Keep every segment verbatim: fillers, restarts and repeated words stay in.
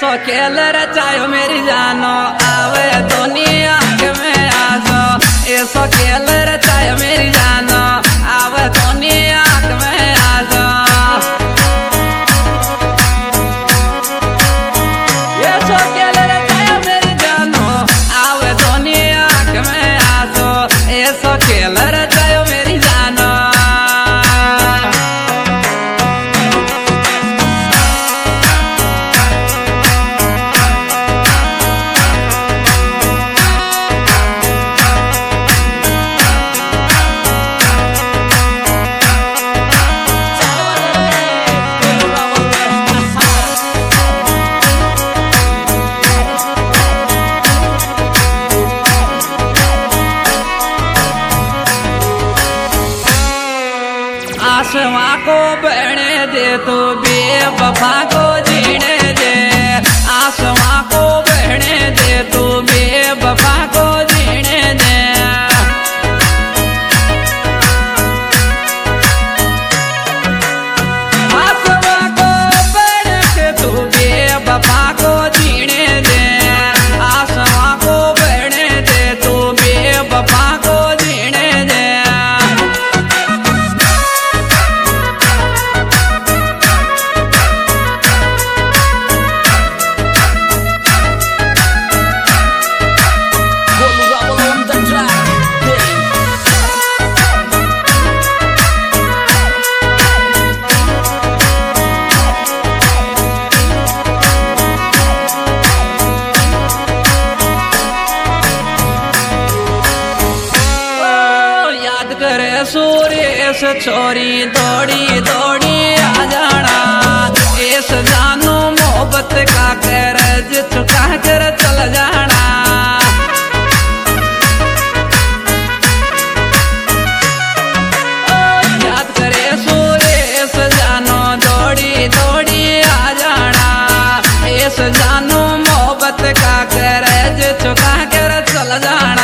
ऐसो खेल रचायो मेरी जानो आवे दुनिया में आजो। ऐसो खेल रचायो मेरी जानो आवे दुनिया में आजो। ऐसो खेल रचायो मेरी जानो आवे दुनिया में आजो। ऐसो खेल रचायो मेरी जानो। आसवा को बहने दे तो बेवफा को जीने दे। आसवा को बहने दे तो बेवफा को जीने दे। आसवा को बहने दे तो बेवफा को जीने दे। आसवा को बहने दे तो बेवफा को जीने दे। सूर्य ऐस छोरी दौड़ी दौड़ी आ जाना। ऐस जानू मोहब्बत का कर्ज चुका कर चल जाना। याद करे सूर्य ऐस जानू दौड़ी दौड़ी आ जाना। ऐस जानू मोहब्बत का कर्ज चुका कर चल जाना।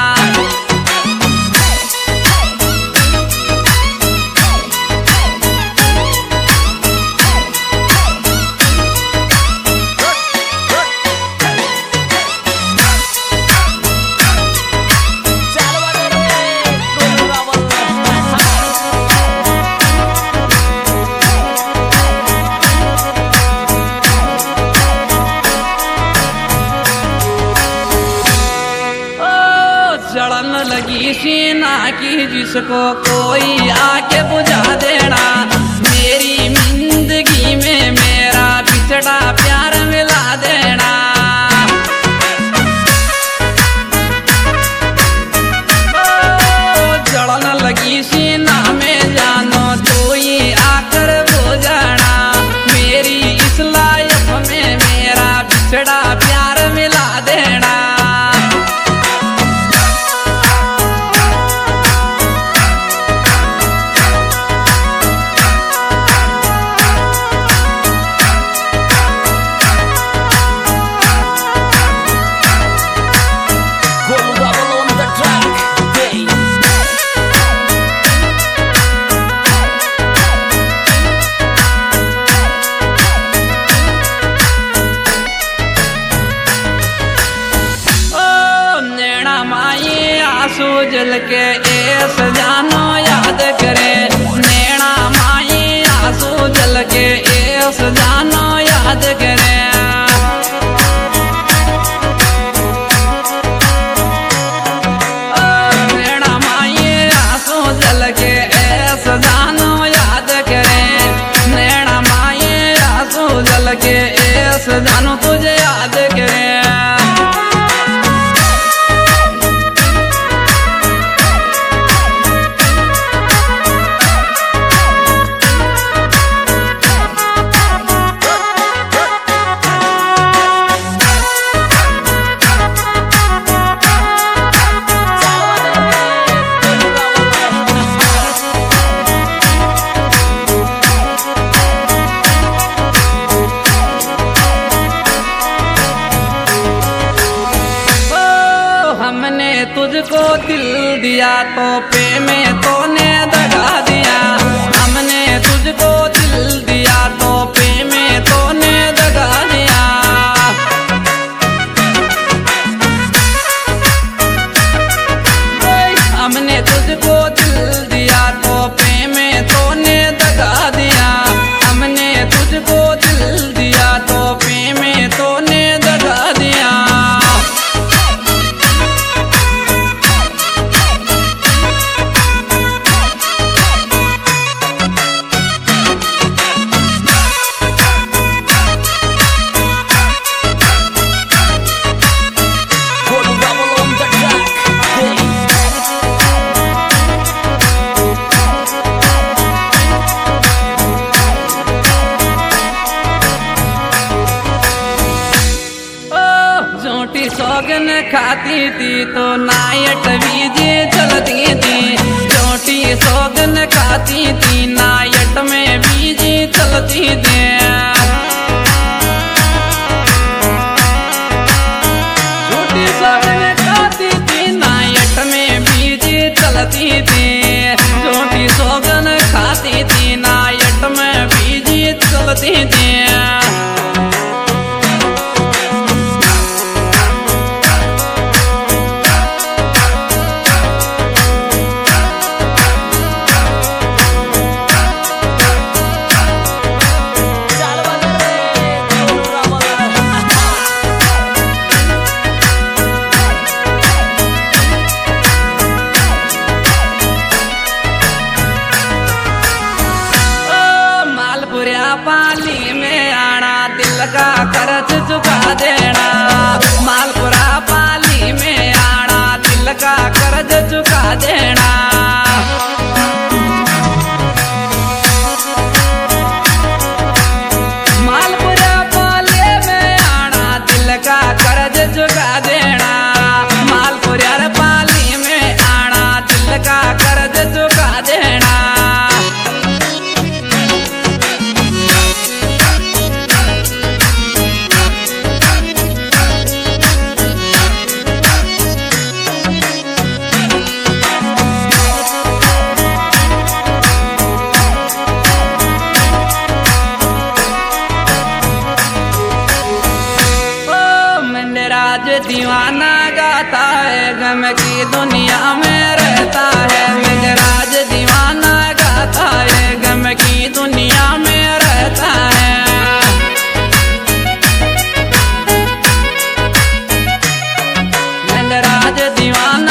जलन लगी सीना की जिसको कोई आके बुझा देना। मेरी जिंदगी में मेरा बिछड़ा प्यार मिला देना। ओ जलन लगी सीना में जानो तू ही आकर बुझाना। मेरी इस लाइफ में मेरा बिछड़ा प्यार मिला देना। जल के ऐस जानो याद करे। नैना माई आंसू जल के ऐस जानो याद करे। नैना माई आंसू जल के ऐस जानो याद करे। नैना माई आंसू जल के ऐस जानो तुझे याद करे। तुझको दिल दिया तो पे में तूने दगा दिया। हमने तुझको दिल दिया तो पे में तूने दगा दिया। सोगन खाती थी तो नायट बीजे चलती थी। छोटी सोगन खाती थी नायट में बीजे चलती थी। छोटी सोगन खाती थी नायट में बीजे चलती थी। छोटी सोगन खाती थी नायट में बीजे चलती थी। पाली में आना दिल का कर्ज चुका देना। मालपुरा पाली में आना दिल का कर्ज चुका देना। मालपुरा पाली में आना दिल का कर्ज चुका देना। मालपुरा पाली में आना दिल का कर्ज चुका देना। दीवाना गाता है गम की दुनिया में रहता है। मेघराज दीवाना गाता है गम की दुनिया में रहता है। मेघराज दीवाना